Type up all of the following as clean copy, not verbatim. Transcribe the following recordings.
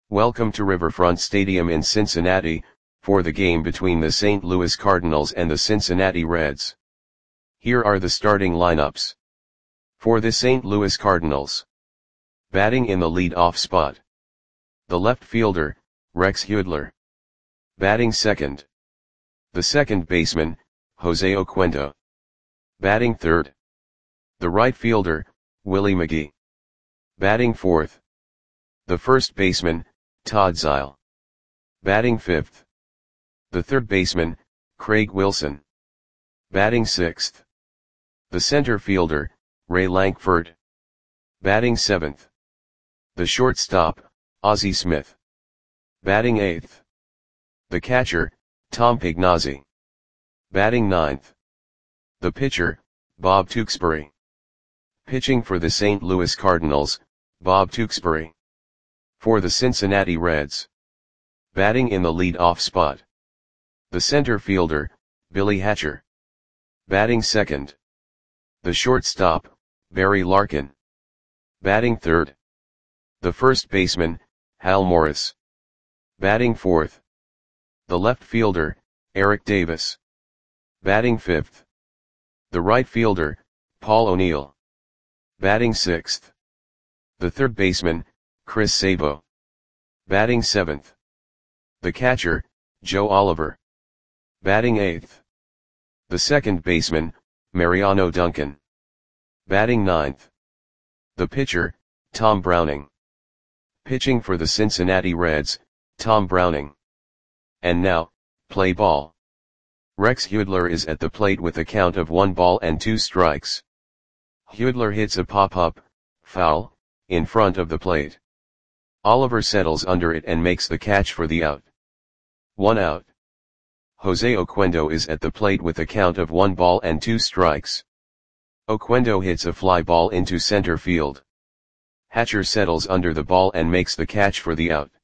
Welcome to Riverfront Stadium in Cincinnati, for the game between the St. Louis Cardinals and the Cincinnati Reds. Here are the starting lineups. For the St. Louis Cardinals. Batting in the lead-off spot. The left fielder, Rex Hudler. Batting second. The second baseman, Jose Oquendo. Batting third. The right fielder, Willie McGee. Batting fourth. The first baseman, Todd Zeile. Batting fifth. The third baseman, Craig Wilson. Batting sixth. The center fielder, Ray Lankford. Batting seventh. The shortstop, Ozzie Smith. Batting eighth. The catcher, Tom Pignazzi. Batting ninth. The pitcher, Bob Tewksbury. Pitching for the St. Louis Cardinals, Bob Tewksbury. For the Cincinnati Reds. Batting in the lead-off spot. The center fielder, Billy Hatcher. Batting second. The shortstop, Barry Larkin. Batting third. The first baseman, Hal Morris. Batting fourth. The left fielder, Eric Davis. Batting fifth. The right fielder, Paul O'Neill. Batting sixth. The third baseman, Chris Sabo. Batting seventh. The catcher, Joe Oliver. Batting eighth. The second baseman, Mariano Duncan. Batting ninth. The pitcher, Tom Browning. Pitching for the Cincinnati Reds, Tom Browning. And now, play ball. Rex Hudler is at the plate with a count of 1-2 strikes. Hudler hits a pop-up, foul, in front of the plate. Oliver settles under it and makes the catch for the out. 1 out. Jose Oquendo is at the plate with a count of 1-2 strikes. Oquendo hits a fly ball into center field. Hatcher settles under the ball and makes the catch for the out.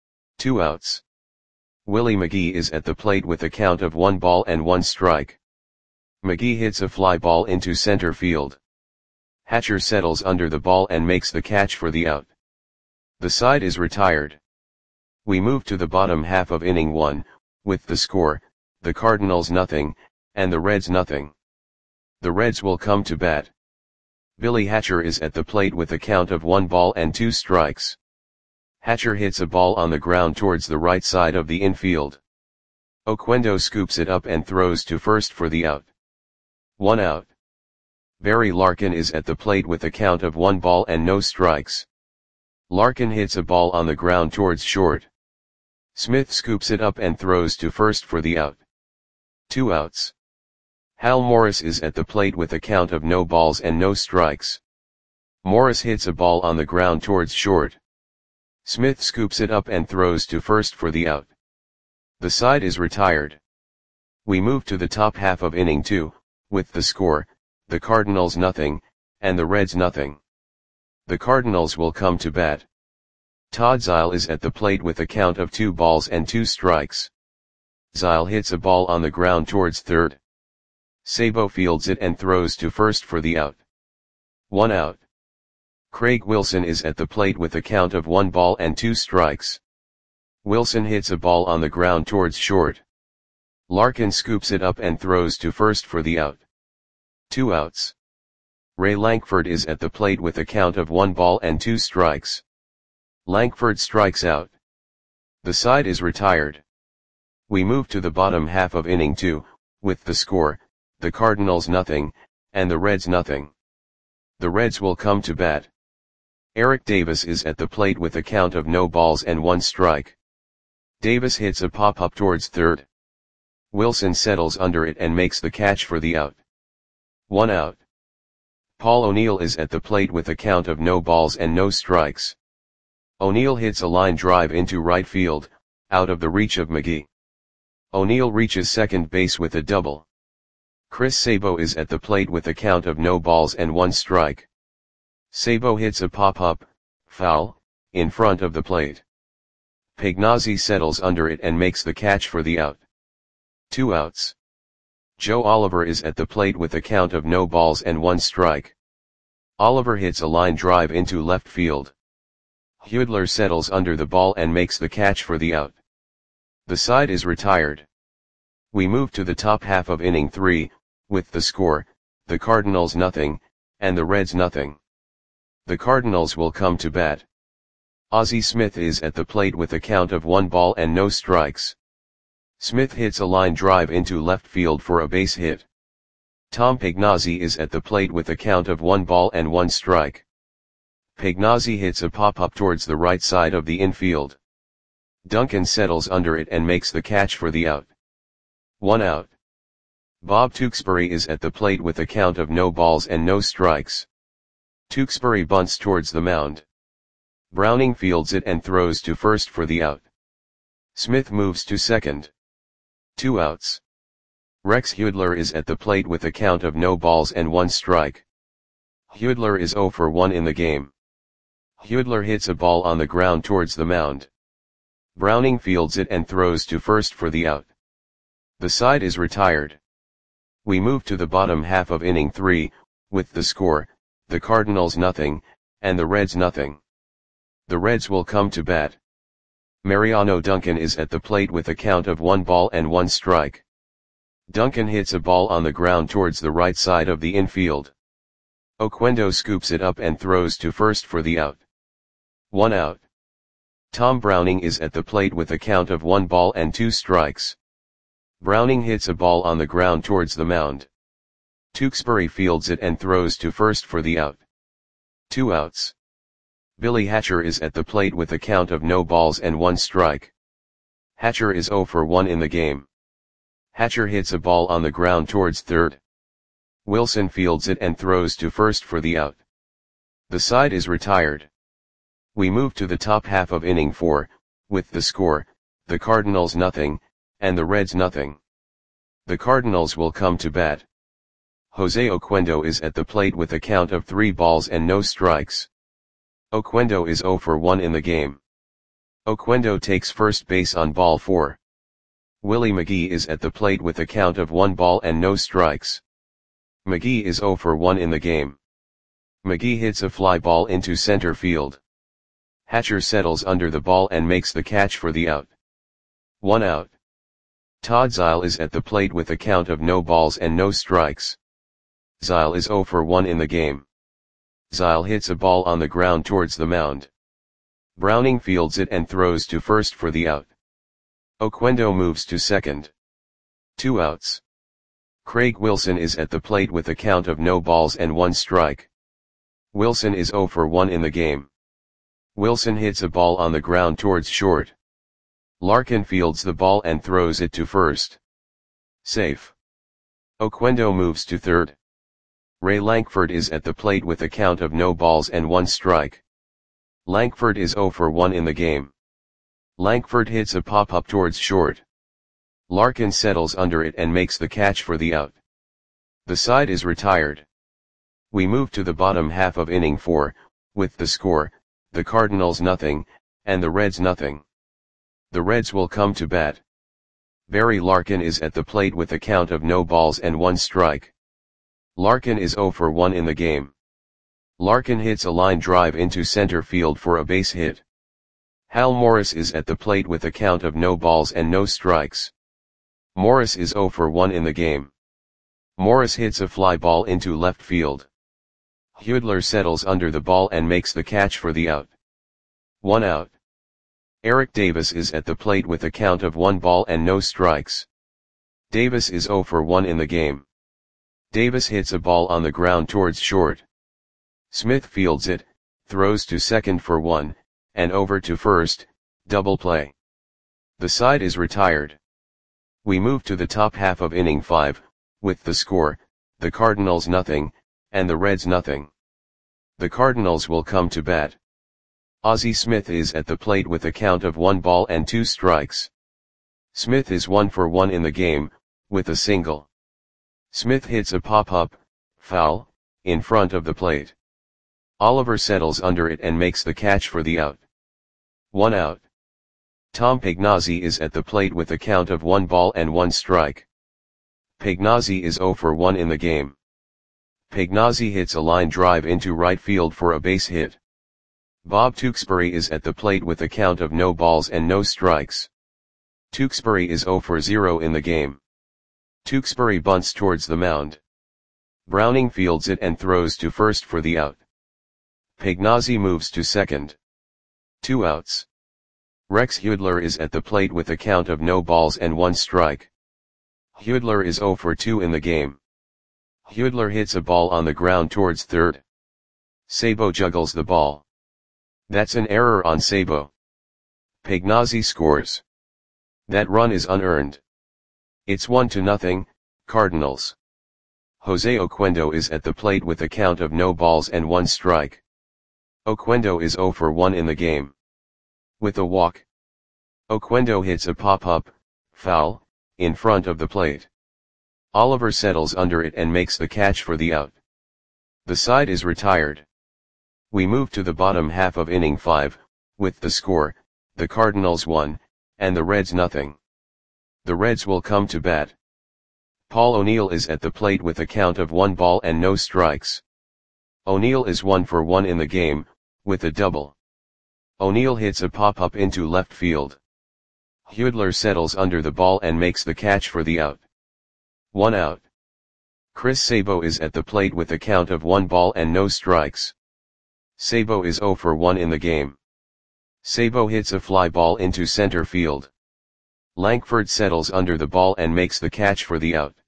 2 outs. Willie McGee is at the plate with a count of 1-1 strike. McGee hits a fly ball into center field. Hatcher settles under the ball and makes the catch for the out. The side is retired. We move to the bottom half of inning 1, with the score, the Cardinals nothing, and the Reds nothing. The Reds will come to bat. Billy Hatcher is at the plate with a count of 1-2 strikes. Hatcher hits a ball on the ground towards the right side of the infield. Oquendo scoops it up and throws to first for the out. 1 out. Barry Larkin is at the plate with a count of 1-0 strikes. Larkin hits a ball on the ground towards short. Smith scoops it up and throws to first for the out. 2 outs. Hal Morris is at the plate with a count of 0-0 strikes. Morris hits a ball on the ground towards short. Smith scoops it up and throws to first for the out. The side is retired. We move to the top half of inning 2, with the score, the Cardinals nothing, and the Reds nothing. The Cardinals will come to bat. Todd Zeile is at the plate with a count of 2-2 strikes. Zeile hits a ball on the ground towards third. Sabo fields it and throws to first for the out. 1 out. Craig Wilson is at the plate with a count of 1-2 strikes. Wilson hits a ball on the ground towards short. Larkin scoops it up and throws to first for the out. 2 outs. Ray Lankford is at the plate with a count of 1-2 strikes. Lankford strikes out. The side is retired. We move to the bottom half of inning 2, with the score, the Cardinals nothing, and the Reds nothing. The Reds will come to bat. Eric Davis is at the plate with a count of 0-1 strike. Davis hits a pop-up towards third. Wilson settles under it and makes the catch for the out. 1 out. Paul O'Neill is at the plate with a count of 0-0 strikes. O'Neill hits a line drive into right field, out of the reach of McGee. O'Neill reaches second base with a double. Chris Sabo is at the plate with a count of 0-1 strike. Sabo hits a pop-up, foul, in front of the plate. Pignazzi settles under it and makes the catch for the out. 2 outs. Joe Oliver is at the plate with a count of 0-1 strike. Oliver hits a line drive into left field. Huidler settles under the ball and makes the catch for the out. The side is retired. We move to the top half of inning 3, with the score, the Cardinals nothing, and the Reds nothing. The Cardinals will come to bat. Ozzie Smith is at the plate with a count of 1 ball and no strikes. Smith hits a line drive into left field for a base hit. Tom Pagnozzi is at the plate with a count of 1 ball and 1 strike. Pagnozzi hits a pop-up towards the right side of the infield. Duncan settles under it and makes the catch for the out. 1 out. Bob Tewksbury is at the plate with a count of no balls and no strikes. Tewksbury bunts towards the mound. Browning fields it and throws to first for the out. Smith moves to second. 2 outs. Rex Huidler is at the plate with a count of no balls and 1 strike. Huidler is 0 for 1 in the game. Huidler hits a ball on the ground towards the mound. Browning fields it and throws to first for the out. The side is retired. We move to the bottom half of inning 3, with the score, the Cardinals nothing, and the Reds nothing. The Reds will come to bat. Mariano Duncan is at the plate with a count of 1 ball and 1 strike. Duncan hits a ball on the ground towards the right side of the infield. Oquendo scoops it up and throws to first for the out. 1 out. Tom Browning is at the plate with a count of 1 ball and 2 strikes. Browning hits a ball on the ground towards the mound. Tewksbury fields it and throws to first for the out. 2 outs. Billy Hatcher is at the plate with a count of no balls and 1 strike. Hatcher is 0 for 1 in the game. Hatcher hits a ball on the ground towards third. Wilson fields it and throws to first for the out. The side is retired. We move to the top half of inning 4, with the score, the Cardinals nothing, and the Reds nothing. The Cardinals will come to bat. Jose Oquendo is at the plate with a count of 3 balls and no strikes. Oquendo is 0 for 1 in the game. Oquendo takes first base on ball 4. Willie McGee is at the plate with a count of 1 ball and no strikes. McGee is 0 for 1 in the game. McGee hits a fly ball into center field. Hatcher settles under the ball and makes the catch for the out. 1 out. Todd Zeile is at the plate with a count of no balls and no strikes. Zeile is 0 for 1 in the game. Zeile hits a ball on the ground towards the mound. Browning fields it and throws to first for the out. Oquendo moves to second. 2 outs. Craig Wilson is at the plate with a count of no balls and 1 strike. Wilson is 0 for 1 in the game. Wilson hits a ball on the ground towards short. Larkin fields the ball and throws it to first. Safe. Oquendo moves to third. Ray Lankford is at the plate with a count of no balls and 1 strike. Lankford is 0 for 1 in the game. Lankford hits a pop-up towards short. Larkin settles under it and makes the catch for the out. The side is retired. We move to the bottom half of inning 4, with the score, the Cardinals nothing, and the Reds nothing. The Reds will come to bat. Barry Larkin is at the plate with a count of no balls and 1 strike. Larkin is 0 for 1 in the game. Larkin hits a line drive into center field for a base hit. Hal Morris is at the plate with a count of no balls and no strikes. Morris is 0 for 1 in the game. Morris hits a fly ball into left field. Huidler settles under the ball and makes the catch for the out. 1 out. Eric Davis is at the plate with a count of 1 ball and no strikes. Davis is 0 for 1 in the game. Davis hits a ball on the ground towards short. Smith fields it, throws to second for 1, and over to first, double play. The side is retired. We move to the top half of inning 5, with the score, the Cardinals nothing, and the Reds nothing. The Cardinals will come to bat. Ozzie Smith is at the plate with a count of 1 ball and 2 strikes. Smith is 1 for 1 in the game, with a single. Smith hits a pop-up, foul, in front of the plate. Oliver settles under it and makes the catch for the out. 1 out. Tom Pagnozzi is at the plate with a count of 1 ball and 1 strike. Pagnozzi is 0 for 1 in the game. Pagnozzi hits a line drive into right field for a base hit. Bob Tewksbury is at the plate with a count of no balls and no strikes. Tewksbury is 0 for 0 in the game. Tewksbury bunts towards the mound. Browning fields it and throws to first for the out. Pagnozzi moves to second. 2 outs. Rex Hudler is at the plate with a count of no balls and 1 strike. Hudler is 0 for 2 in the game. Hudler hits a ball on the ground towards third. Sabo juggles the ball. That's an error on Sabo. Pagnozzi scores. That run is unearned. It's 1-0, Cardinals. Jose Oquendo is at the plate with a count of no balls and 1 strike. Oquendo is 0 for 1 in the game. With a walk, Oquendo hits a pop-up, foul, in front of the plate. Oliver settles under it and makes the catch for the out. The side is retired. We move to the bottom half of inning 5, with the score, the Cardinals 1, and the Reds nothing. The Reds will come to bat. Paul O'Neill is at the plate with a count of 1 ball and no strikes. O'Neill is 1 for 1 in the game, with a double. O'Neill hits a pop-up into left field. Hudler settles under the ball and makes the catch for the out. 1 out. Chris Sabo is at the plate with a count of 1 ball and no strikes. Sabo is 0 for 1 in the game. Sabo hits a fly ball into center field. Lankford settles under the ball and makes the catch for the out.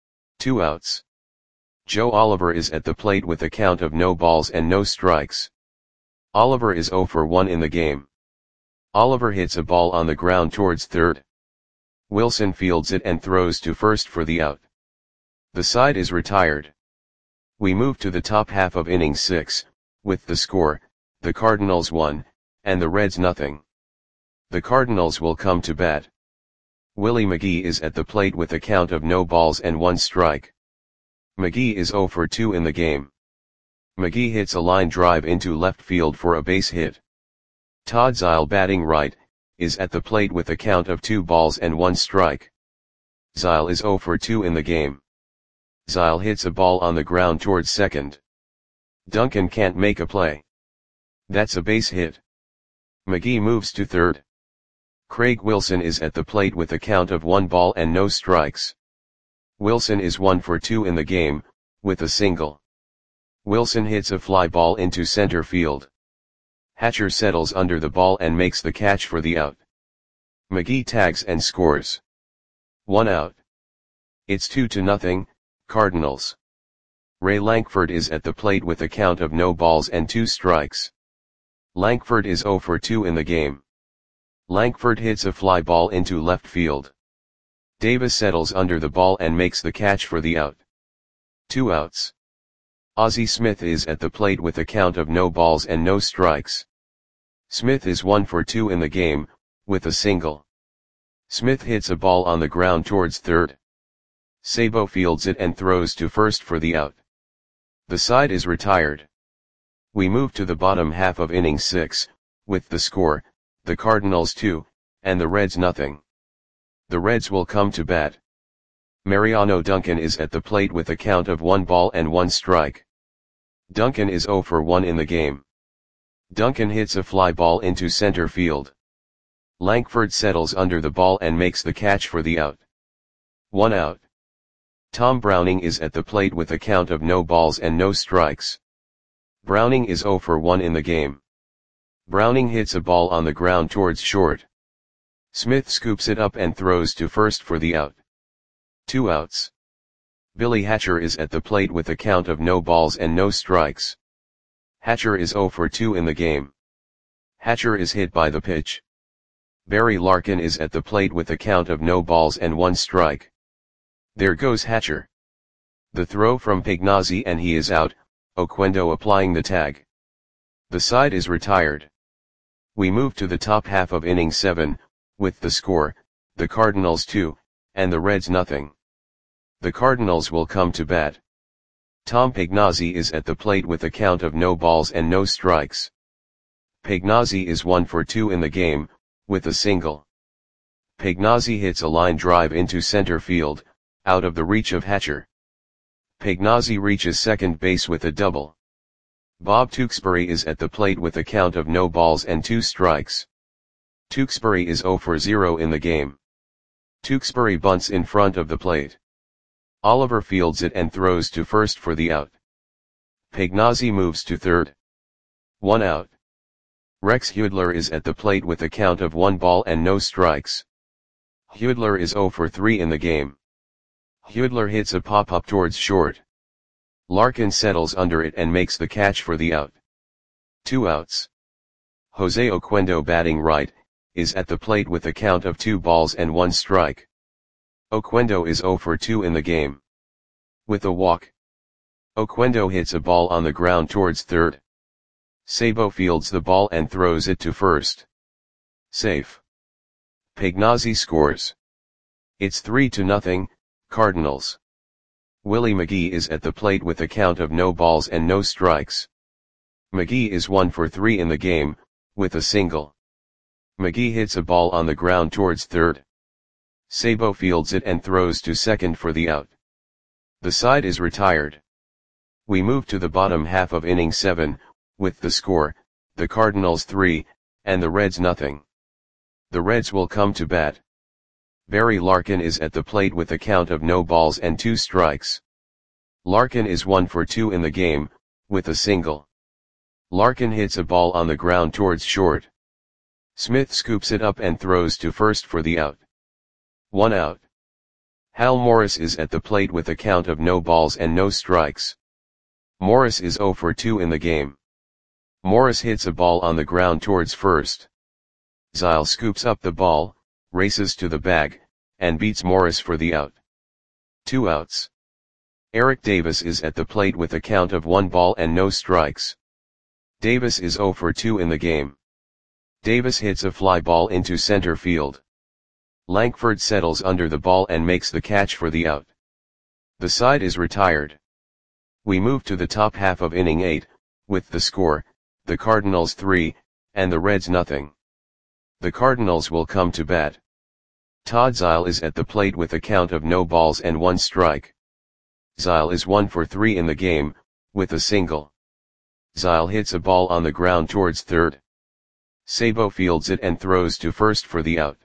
2 outs. Joe Oliver is at the plate with a count of no balls and no strikes. Oliver is 0 for 1 in the game. Oliver hits a ball on the ground towards third. Wilson fields it and throws to first for the out. The side is retired. We move to the top half of inning 6, with the score, the Cardinals 1, and the Reds nothing. The Cardinals will come to bat. Willie McGee is at the plate with a count of no balls and 1 strike. McGee is 0 for 2 in the game. McGee hits a line drive into left field for a base hit. Todd Zeile, batting right, is at the plate with a count of 2 balls and 1 strike. Zeile is 0 for 2 in the game. Zeile hits a ball on the ground towards second. Duncan can't make a play. That's a base hit. McGee moves to third. Craig Wilson is at the plate with a count of 1 ball and no strikes. Wilson is 1 for 2 in the game, with a single. Wilson hits a fly ball into center field. Hatcher settles under the ball and makes the catch for the out. McGee tags and scores. 1 out. It's 2-0, Cardinals. Ray Lankford is at the plate with a count of no balls and 2 strikes. Lankford is 0 for 2 in the game. Lankford hits a fly ball into left field. Davis settles under the ball and makes the catch for the out. 2 outs. Ozzie Smith is at the plate with a count of no balls and no strikes. Smith is 1 for 2 in the game, with a single. Smith hits a ball on the ground towards third. Sabo fields it and throws to first for the out. The side is retired. We move to the bottom half of inning 6, with the score, the Cardinals 2, and the Reds nothing. The Reds will come to bat. Mariano Duncan is at the plate with a count of 1 ball and 1 strike. Duncan is 0 for 1 in the game. Duncan hits a fly ball into center field. Lankford settles under the ball and makes the catch for the out. 1 out. Tom Browning is at the plate with a count of no balls and no strikes. Browning is 0 for 1 in the game. Browning hits a ball on the ground towards short. Smith scoops it up and throws to first for the out. 2 outs. Billy Hatcher is at the plate with a count of no balls and no strikes. Hatcher is 0 for 2 in the game. Hatcher is hit by the pitch. Barry Larkin is at the plate with a count of no balls and 1 strike. There goes Hatcher. The throw from Pagnozzi and he is out, Oquendo applying the tag. The side is retired. We move to the top half of inning 7, with the score, the Cardinals 2, and the Reds nothing. The Cardinals will come to bat. Tom Pagnozzi is at the plate with a count of no balls and no strikes. Pagnozzi is 1 for 2 in the game, with a single. Pagnozzi hits a line drive into center field, out of the reach of Hatcher. Pagnozzi reaches second base with a double. Bob Tewksbury is at the plate with a count of no balls and 2 strikes. Tewksbury is 0 for 0 in the game. Tewksbury bunts in front of the plate. Oliver fields it and throws to first for the out. Pagnozzi moves to third. 1 out. Rex Huidler is at the plate with a count of 1 ball and no strikes. Huidler is 0 for 3 in the game. Huidler hits a pop-up towards short. Larkin settles under it and makes the catch for the out. 2 outs. Jose Oquendo, batting right, is at the plate with a count of 2 balls and 1 strike. Oquendo is 0 for 2 in the game. With a walk, Oquendo hits a ball on the ground towards third. Sabo fields the ball and throws it to first. Safe. Pagnozzi scores. It's 3-0, Cardinals. Willie McGee is at the plate with a count of no balls and no strikes. McGee is 1 for 3 in the game, with a single. McGee hits a ball on the ground towards third. Sabo fields it and throws to second for the out. The side is retired. We move to the bottom half of inning 7, with the score, the Cardinals 3, and the Reds nothing. The Reds will come to bat. Barry Larkin is at the plate with a count of no balls and 2 strikes. Larkin is 1 for 2 in the game, with a single. Larkin hits a ball on the ground towards short. Smith scoops it up and throws to first for the out. 1 out. Hal Morris is at the plate with a count of no balls and no strikes. Morris is 0 for 2 in the game. Morris hits a ball on the ground towards first. Zile scoops up the ball, races to the bag, and beats Morris for the out. 2 outs. Eric Davis is at the plate with a count of 1 ball and no strikes. Davis is 0 for 2 in the game. Davis hits a fly ball into center field. Lankford settles under the ball and makes the catch for the out. The side is retired. We move to the top half of inning 8, with the score, the Cardinals 3, and the Reds nothing. The Cardinals will come to bat. Todd Zile is at the plate with a count of no balls and 1 strike. Zile is 1 for 3 in the game, with a single. Zile hits a ball on the ground towards third. Sabo fields it and throws to first for the out.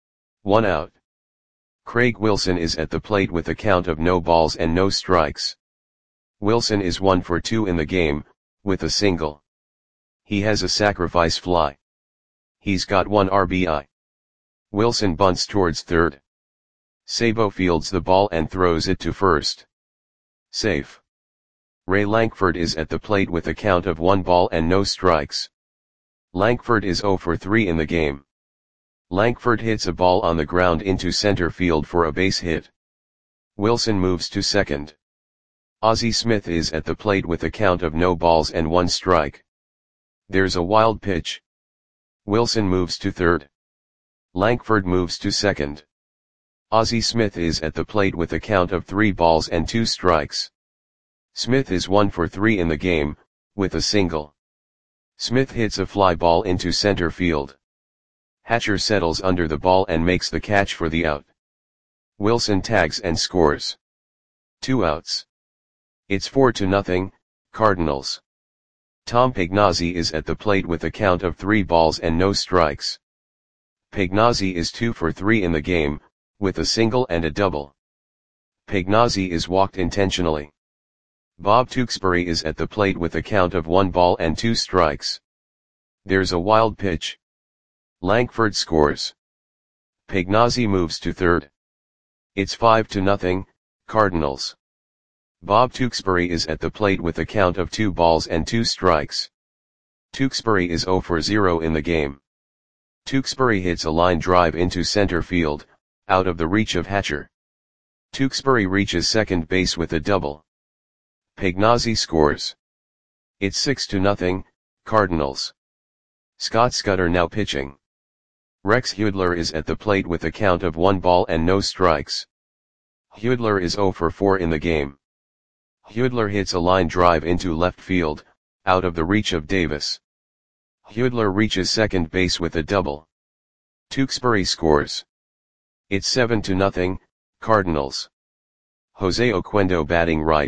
1 out. Craig Wilson is at the plate with a count of no balls and no strikes. Wilson is 1 for 2 in the game, with a single. He has a sacrifice fly. He's got 1 RBI. Wilson bunts towards third. Sabo fields the ball and throws it to first. Safe. Ray Lankford is at the plate with a count of 1 ball and no strikes. Lankford is 0 for 3 in the game. Lankford hits a ball on the ground into center field for a base hit. Wilson moves to second. Ozzie Smith is at the plate with a count of no balls and 1 strike. There's a wild pitch. Wilson moves to third. Lankford moves to second. Ozzie Smith is at the plate with a count of 3 balls and 2 strikes. Smith is 1 for 3 in the game, with a single. Smith hits a fly ball into center field. Hatcher settles under the ball and makes the catch for the out. Wilson tags and scores. 2 outs. It's 4-0, Cardinals. Tom Pagnozzi is at the plate with a count of 3 balls and no strikes. Pagnozzi is 2 for 3 in the game, with a single and a double. Pagnozzi is walked intentionally. Bob Tewksbury is at the plate with a count of 1 ball and 2 strikes. There's a wild pitch. Lankford scores. Pagnozzi moves to third. It's 5-0, Cardinals. Bob Tewksbury is at the plate with a count of 2 balls and 2 strikes. Tewksbury is 0 for 0 in the game. Tewksbury hits a line drive into center field, out of the reach of Hatcher. Tewksbury reaches second base with a double. Pagnozzi scores. It's 6-0, Cardinals. Scott Scudder now pitching. Rex Huidler is at the plate with a count of 1 ball and no strikes. Huidler is 0 for 4 in the game. Huidler hits a line drive into left field, out of the reach of Davis. Huidler reaches second base with a double. Tewksbury scores. It's 7-0, Cardinals. Jose Oquendo, batting right,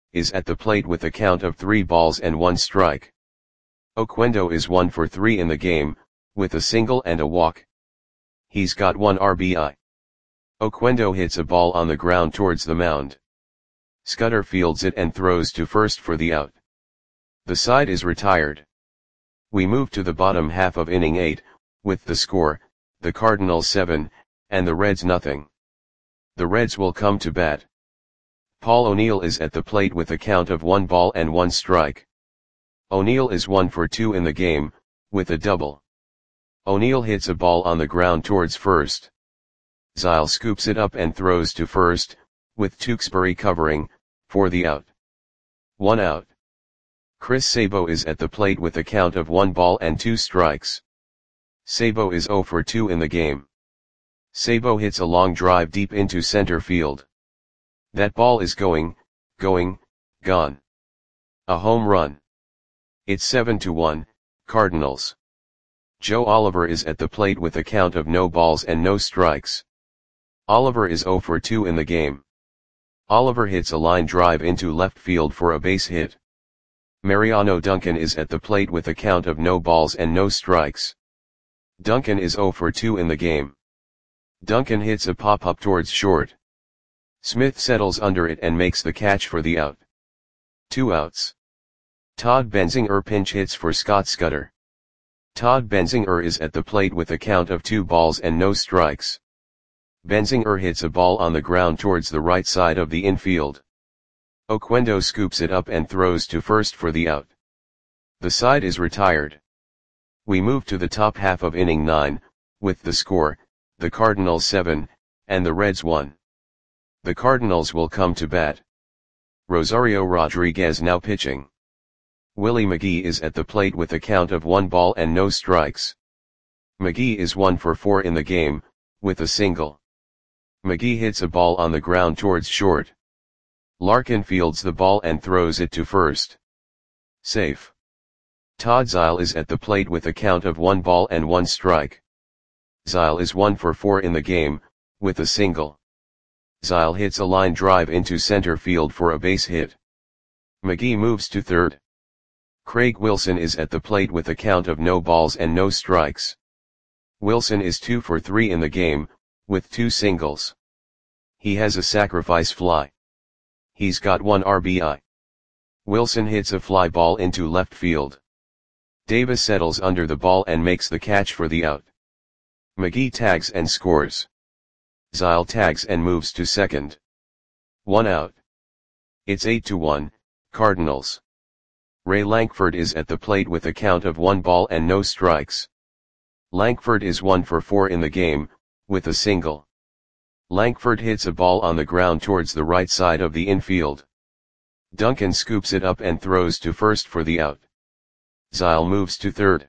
is at the plate with a count of 3 balls and 1 strike. Oquendo is 1 for 3 in the game, with a single and a walk. He's got 1 RBI. Oquendo hits a ball on the ground towards the mound. Scudder fields it and throws to first for the out. The side is retired. We move to the bottom half of inning 8, with the score, the Cardinals 7, and the Reds nothing. The Reds will come to bat. Paul O'Neill is at the plate with a count of 1 ball and 1 strike. O'Neill is 1 for 2 in the game, with a double. O'Neill hits a ball on the ground towards first. Zile scoops it up and throws to first, with Tewksbury covering, for the out. 1 out. Chris Sabo is at the plate with a count of 1 ball and 2 strikes. Sabo is 0 for 2 in the game. Sabo hits a long drive deep into center field. That ball is gone. A home run. It's 7-1, Cardinals. Joe Oliver is at the plate with a count of no balls and no strikes. Oliver is 0 for 2 in the game. Oliver hits a line drive into left field for a base hit. Mariano Duncan is at the plate with a count of no balls and no strikes. Duncan is 0 for 2 in the game. Duncan hits a pop-up towards short. Smith settles under it and makes the catch for the out. 2 outs. Todd Benzinger pinch hits for Scott Scudder. Todd Benzinger is at the plate with a count of 2 balls and no strikes. Benzinger hits a ball on the ground towards the right side of the infield. Oquendo scoops it up and throws to first for the out. The side is retired. We move to the top half of inning 9, with the score, the Cardinals 7, and the Reds 1. The Cardinals will come to bat. Rosario Rodriguez now pitching. Willie McGee is at the plate with a count of 1 ball and no strikes. McGee is 1 for 4 in the game, with a single. McGee hits a ball on the ground towards short. Larkin fields the ball and throws it to first. Safe. Todd Zile is at the plate with a count of 1 ball and 1 strike. Zile is 1 for 4 in the game, with a single. Zile hits a line drive into center field for a base hit. McGee moves to third. Craig Wilson is at the plate with a count of no balls and no strikes. Wilson is 2 for 3 in the game, with 2 singles. He has a sacrifice fly. He's got 1 RBI. Wilson hits a fly ball into left field. Davis settles under the ball and makes the catch for the out. McGee tags and scores. Zile tags and moves to second. 1 out. It's 8-1, Cardinals. Ray Lankford is at the plate with a count of 1 ball and no strikes. Lankford is 1 for 4 in the game, with a single. Lankford hits a ball on the ground towards the right side of the infield. Duncan scoops it up and throws to first for the out. Zile moves to third.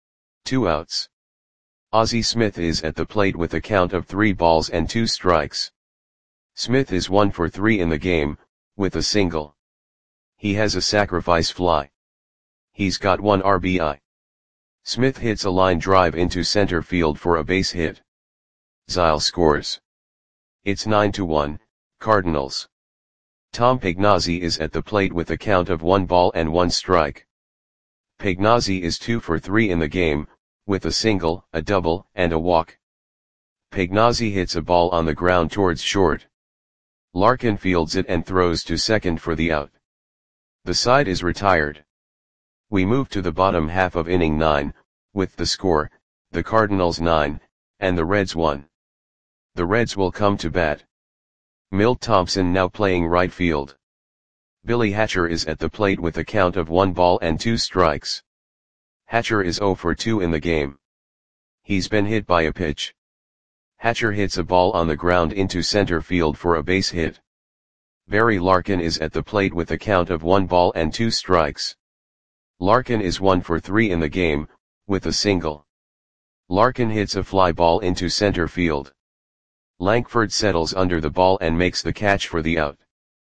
2 outs. Ozzie Smith is at the plate with a count of 3 balls and 2 strikes. Smith is 1 for 3 in the game, with a single. He has a sacrifice fly. He's got 1 RBI. Smith hits a line drive into center field for a base hit. Zile scores. It's 9-1, Cardinals. Tom Pagnozzi is at the plate with a count of 1 ball and 1 strike. Pagnozzi is 2 for 3 in the game, with a single, a double, and a walk. Pagnozzi hits a ball on the ground towards short. Larkin fields it and throws to second for the out. The side is retired. We move to the bottom half of inning 9, with the score, the Cardinals 9, and the Reds 1. The Reds will come to bat. Milt Thompson now playing right field. Billy Hatcher is at the plate with a count of 1 ball and 2 strikes. Hatcher is 0 for 2 in the game. He's been hit by a pitch. Hatcher hits a ball on the ground into center field for a base hit. Barry Larkin is at the plate with a count of 1 ball and 2 strikes. Larkin is 1 for 3 in the game, with a single. Larkin hits a fly ball into center field. Lankford settles under the ball and makes the catch for the out.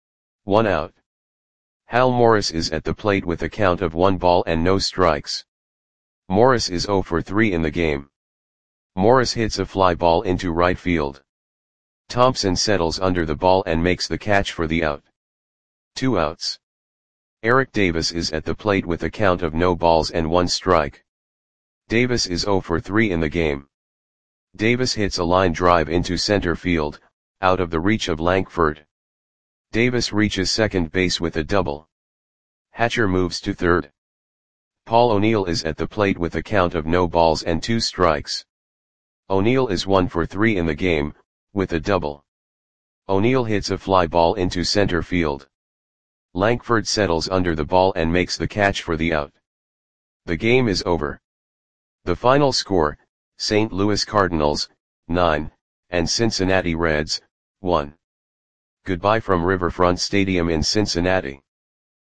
1 out. Hal Morris is at the plate with a count of 1 ball and no strikes. Morris is 0 for 3 in the game. Morris hits a fly ball into right field. Thompson settles under the ball and makes the catch for the out. 2 outs. Eric Davis is at the plate with a count of no balls and 1 strike. Davis is 0 for 3 in the game. Davis hits a line drive into center field, out of the reach of Lankford. Davis reaches second base with a double. Hatcher moves to third. Paul O'Neill is at the plate with a count of no balls and 2 strikes. O'Neill is 1 for 3 in the game, with a double. O'Neill hits a fly ball into center field. Lankford settles under the ball and makes the catch for the out. The game is over. The final score, St. Louis Cardinals, 9, and Cincinnati Reds, 1. Goodbye from Riverfront Stadium in Cincinnati.